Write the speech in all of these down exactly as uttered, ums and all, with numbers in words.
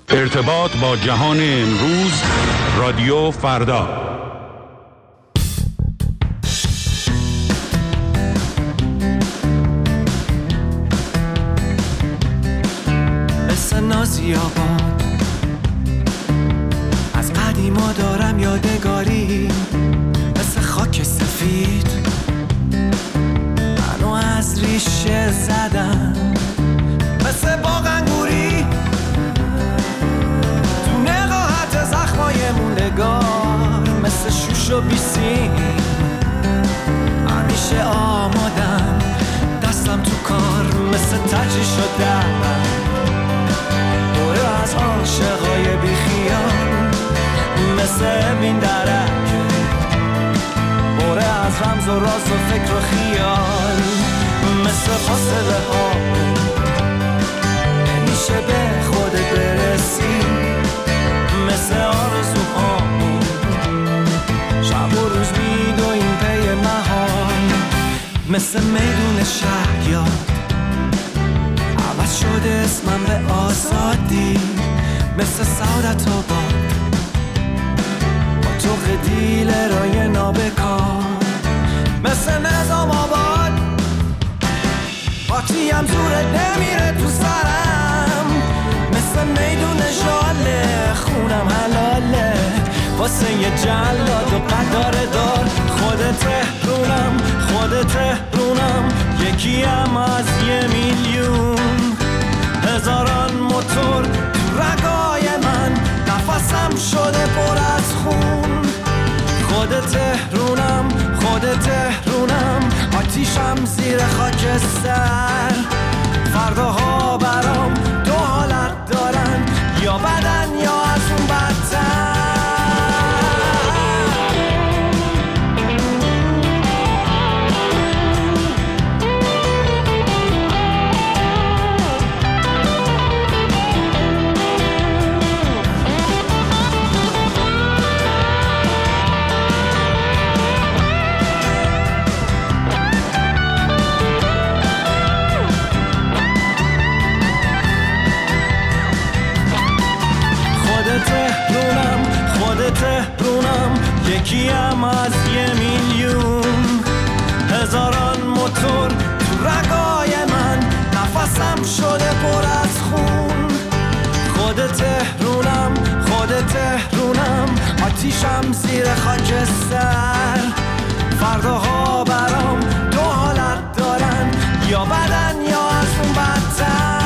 ارتباط با جهان امروز، رادیو فردا. مثل نازی آباد از قدیما دارم یادگاری، مثل خاک سفید منو از ریشه زدم، مثل باغ انگوری تو نقاهت زخمای موندگار، مثل شوش و بیسیم همیشه آمادم، دستم تو کار مثل تجری شدم، دوره از عاشقای بیخیال مثل بین درک، دوره از رمز و راز و فکر و خیال، مثل فاصله ها نمیشه به خودت برسی، مثل آرزوها شب و روز میدویم پی محال، مثل میدون شهیاد عوض شده اسمم به آزادی، مثل سعادت آباد با تو دیل رای نابکار، مثل نظام آباد پاکیم زورت نمیره تو سرم، مثل میدون ژاله خونم حلاله واسه یه جلاد و قدار دار، خودت تهرونم خودت تهرونم یکیم از یه میلیون، هزاران موتور تو رگای من نفسم شده پر از خون، خودت تهرونم خودت تهرونم آتیشم زیر خاکستر، فرداها برام دو حالت دارن، یا بدن یا از اون بدتر. تهرونم یکیم از یه میلیون، هزاران موتور تو رگای من نفسم شده پر از خون، خود تهرونم خود تهرونم آتیشم زیر خاکستر، فرداها برام دو حالت دارن، یا بدن یا از اون بدتر.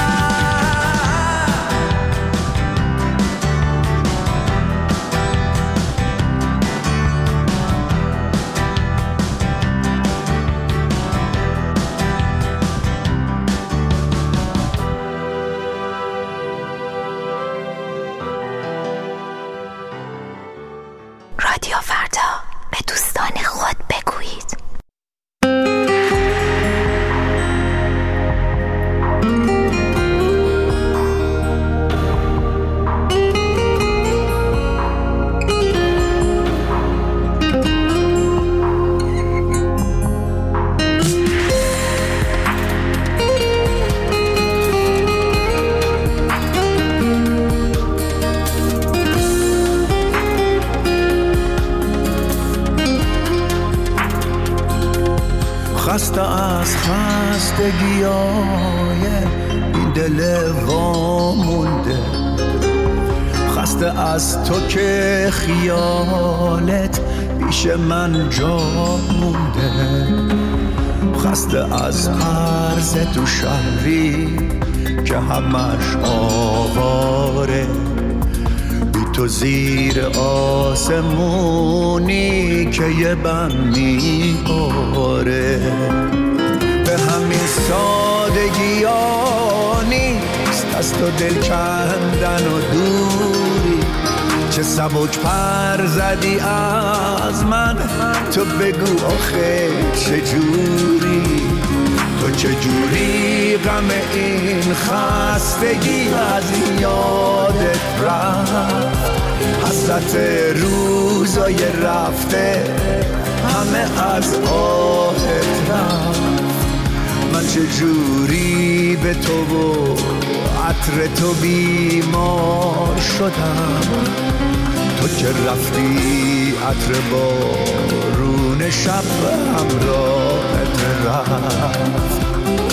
رادیو فردا، به دوستان خود بگویید. خسته از خستگی های این دل وامونده، خسته از تو که خیالت پیش من جا مونده، خسته از عرض تو شهری که همش آواره، بی تو زیر آسمونی که یه بم میباره، به همین سادگی ها نیست از تو دل کندن و دوری، چه سبک پر زدی از من تو بگو آخه چجوری، تو چجوری غم این خستگی از یادت رفت، حسرت روزای رفته همه از آهت رفت، من چجوری به تو و عطر تو بیمار شدم، تو که رفتی عطر بارون شب همراهت رفت.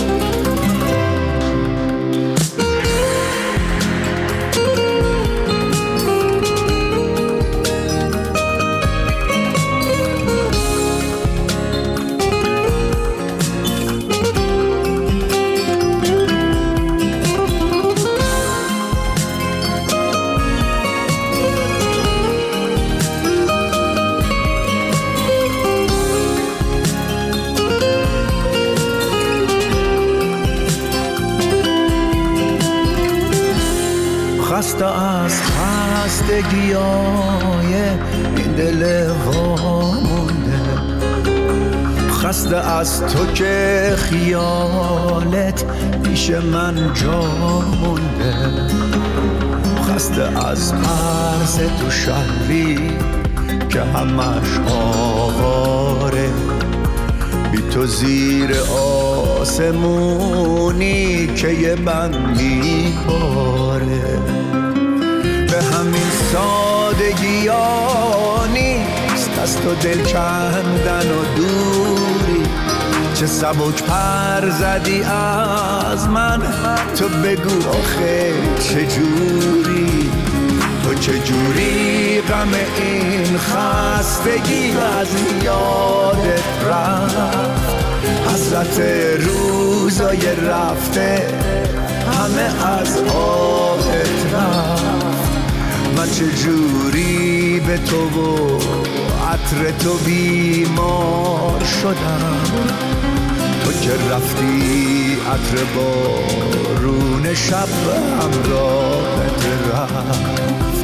خسته از خستگیای این دل وامونده، خسته از تو که خیالت پیش من جا مونده، خسته از عرض تو شهری که همش آواره، بی تو زیر آسمونی که یه بند میباره. به همین سادگی ها نیست از تو دل کندن و دوری، چه سبک پر زدی از من تو بگو آخه چجوری، تو چجوری غم این خستگی از یادت رفت، حسرت روزای رفته همه از آهت رفت. من چجوری به تو و عطر تو بیمار شدم، تو که رفتی عطر بارون شب همراهت رفت.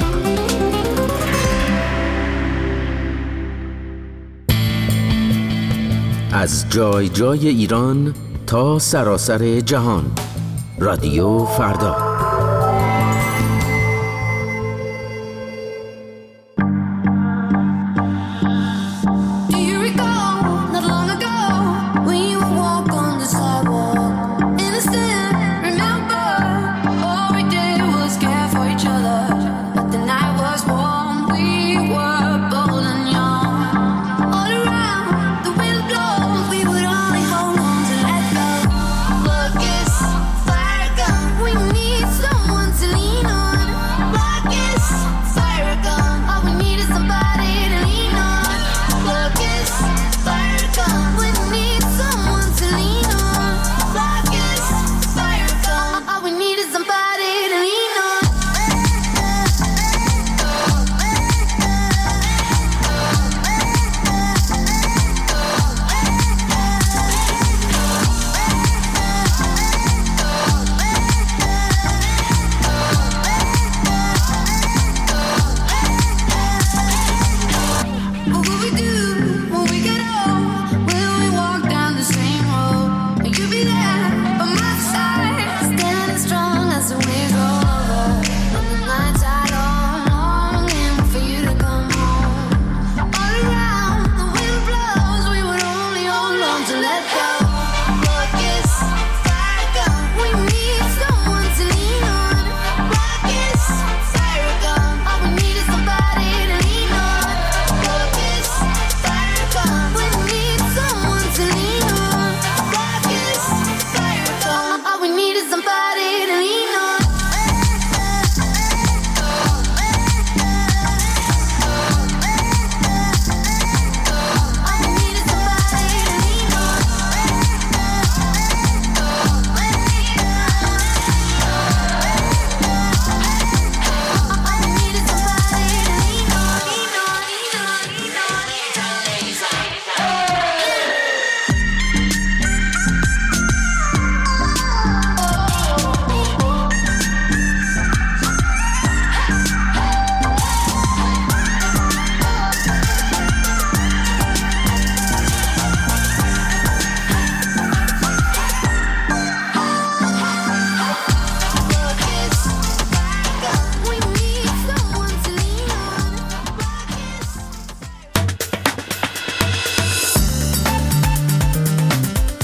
از جای جای ایران تا سراسر جهان، رادیو فردا. Need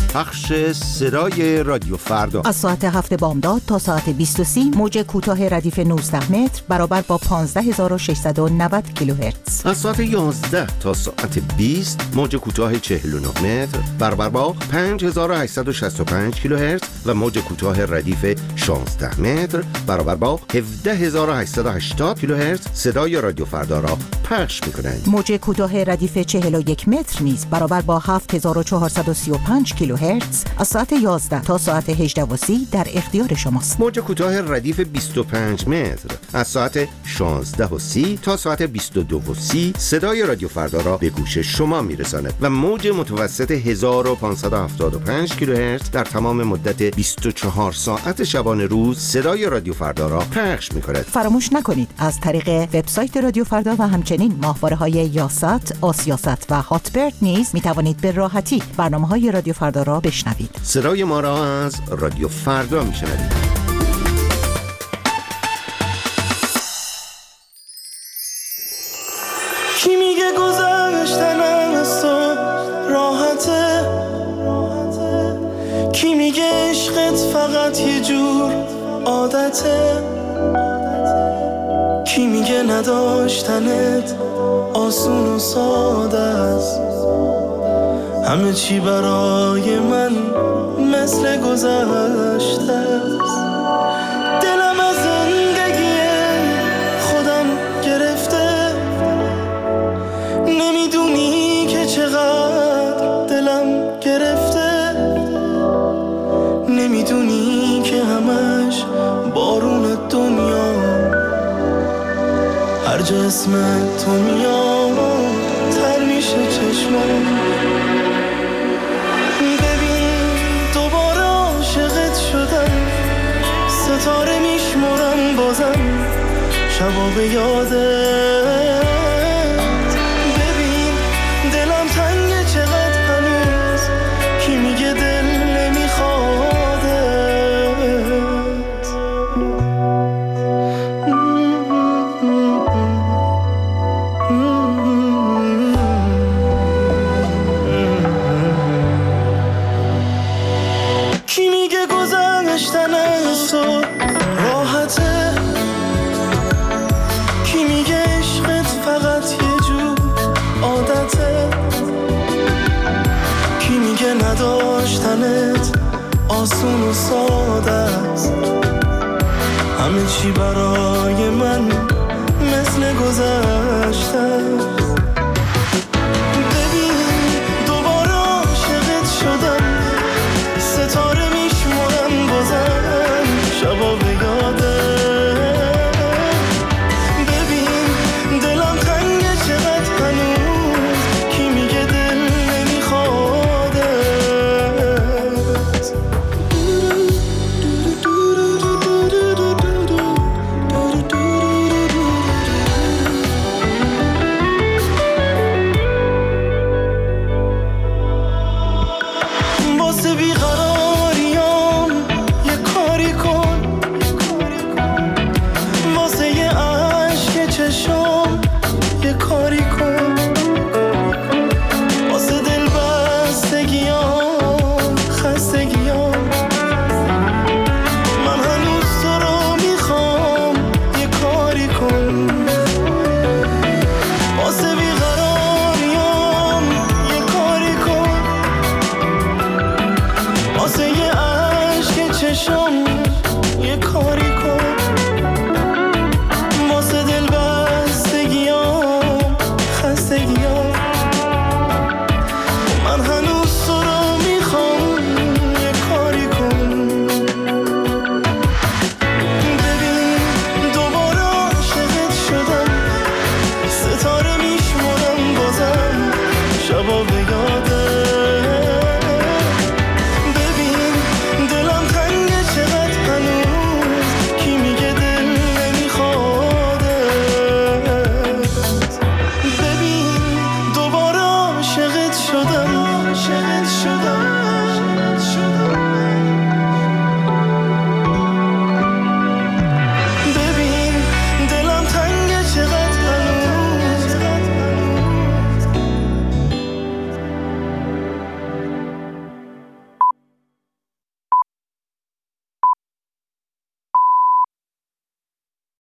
پخش صدای رادیو فردا از ساعت هفت بامداد تا ساعت بیست و سه موج کوتاه ردیف نوزده متر برابر با پانزده هزار و ششصد و نود کیلوهرتز. از ساعت یازده تا ساعت بیست موج کوتاه چهل و نه متر برابر با پنج هزار و هشتصد و شصت و پنج کیلوهرتز و موج کوتاه ردیف شانزده متر برابر با هفده هزار و هشتصد و هشتاد کیلوهرتز صدای رادیو فردا را پخش می‌کنند. موج کوتاه ردیف چهل و یک متر نیز برابر با هفت هزار و چهارصد و سی و پنج کیلوهرتز از ساعت یازده تا ساعت هجده و سی در اختیار شماست. موج کوتاه ردیف بیست و پنج متر از ساعت شانزده و سی تا ساعت بیست و دو و سی صدای رادیو فردا را به گوش شما میرساند و موج متوسط هزار و پانصد و هفتاد و پنج کیلوهرتز در تمام مدت بیست و چهار ساعت شبانه روز صدای رادیو فردا را پخش می‌کند. فراموش نکنید از طریق وبسایت رادیو فردا و همچنین ماهواره‌های یاست، آسیاست و هاتبرد نیز می‌توانید به راحتی برنامه‌های رادیو فردا را بشنوید. صدای ما را از رادیو فردا می‌شنوید. کی میگه گذشتن از تو راحته؟ کی میگه عشقت فقط یه جور عادته؟ کی میگه نداشتنت آسون و ساده است؟ همه چی برای من مثل گذشته است. دلم از زندگی خودم گرفته، نمیدونی که چقدر دلم گرفته، نمیدونی که همش بارون دنیا هر جا اسم تو میاد تر میشه چشمم. ستاره میشمرم بازم شبا به یادت. ببین دلم تنگه چقدر هنوز، کی میگه دل نمیخوادت؟ کی میگه گذشتن از تو راحته؟ کی میگه عشقت فقط یه جور عادته؟ کی میگه نداشتنت آسون و ساده است؟ همه چی برای من مثل گذشته.